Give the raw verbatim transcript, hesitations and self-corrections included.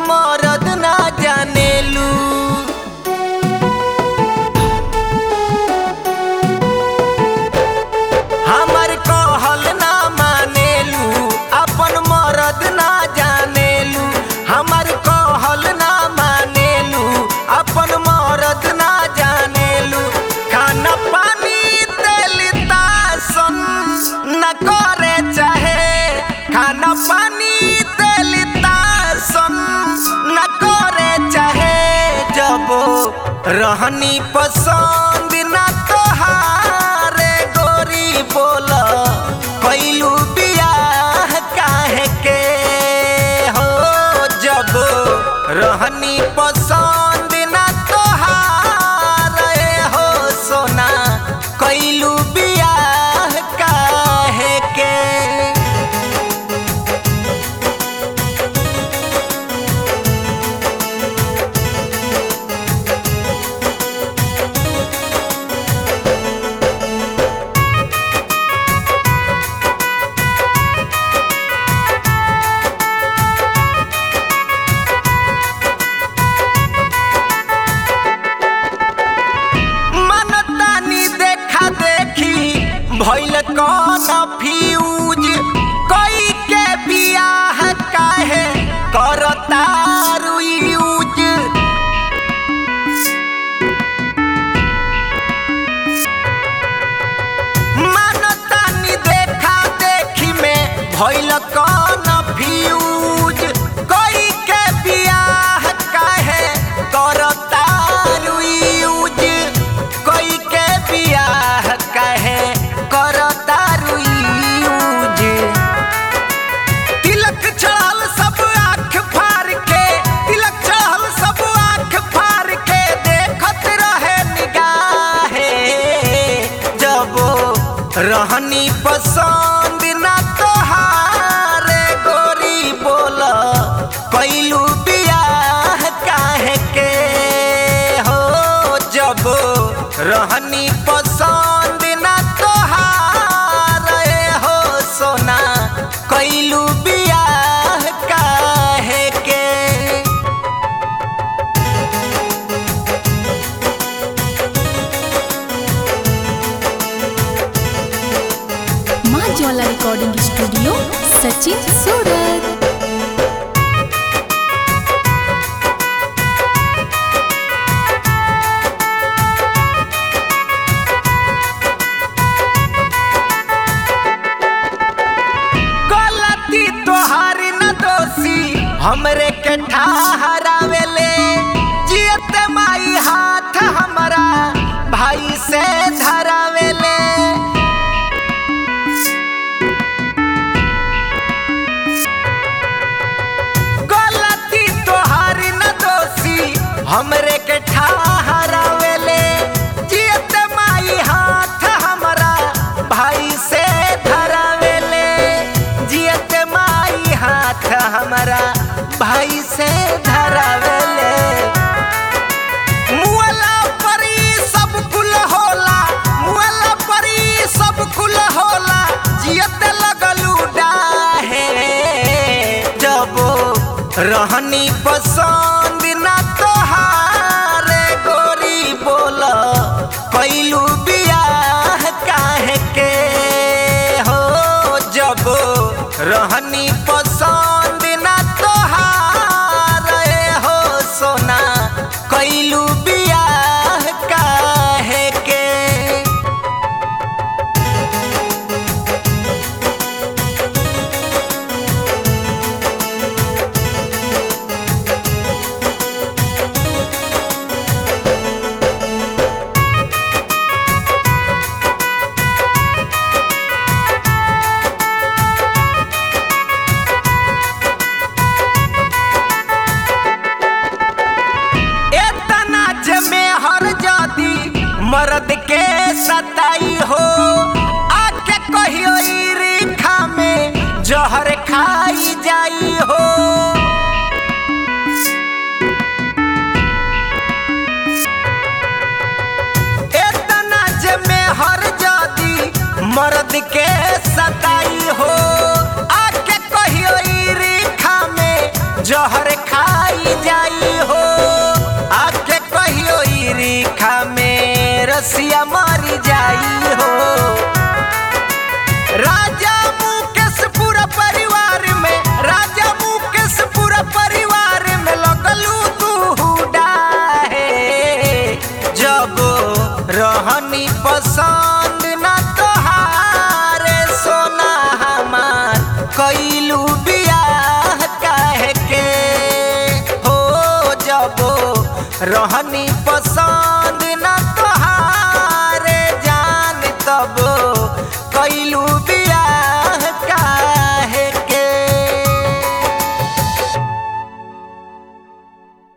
मरद ना जानेलू। हमर कहल ना मानेलू, अपन मरद ना जानेलू। हमर कहल ना मानेलू, अपन मरद ना जानेलू। खाना पानी तेल तासन न करे चाहे, खाना पानी तेल तासन न करे चाहे। जब रहनी पसंद ना तोहारे गोरी बोल कैलू बियाह काहे के हो। जब रहनी पसंद ना तोहारे हो सोना कैलू बियाह काहे के। भइल कौन फ्यूज कोई के बियाह काहे करतारू यूज। मानतानी देखा देखी में भइल कौन फ्यूज कोई के बियाह काहे करतारू यूज। कोई के बियाह काहे करतारू यूज। तिलक चढ़ल सब आँख फाड़ के, तिलक चढ़ल सब आँख फाड़ के देखत रहे निगाहे। जब रहनी पसंद ना तोहारे गोरी बोल कैलू बियाह काहे के हो। जब रहनी पसंद ना तोहारे हो सोना कैलू बियाह काहे के। माँ ज्वाला रिकॉर्डिंग स्टूडियो सचिन सूरत। गलती तोहारी न दोषी हमरे के ठहरावेले। जियत माई हाथ हमरा भाई से धरावेले। गलती तोहारी न दोषी हमरे के ठहरावेले। जियत माई हाथ हमरा भाई से धरावेले। जियत माई हाथ हमरा भाई से धरावेले। मुअला परी सब कुल होला, मुअला परी सब कुल होला। जियत लगलू डाहे। जब रहनी पसंद ना तोहारे गोरी बोल कैलू बियाह काहे के हो। जब रहनी पसंद ना तोहारे हो सोना कैलू बियाह काहे के। मर्द के सताई हो आके कहियो ई रेखा में जहर खाई जाई हो। एतना जे में हर जादी मर्द के सताई हो आके कहियो ई रेखा में जहर खाई जाई हो आके कहियो ई रेखा में रसिया मारी जाई हो। राजा मुकेश पूरा परिवार में राजा मुकेश पूरा परिवार में लगलू तू डाहे जब रहनी पसंद ना तोहारे सोना हमार कैलू बियाह काहे के हो जब रहनी पसंद ना तोहारे जान तब कैलू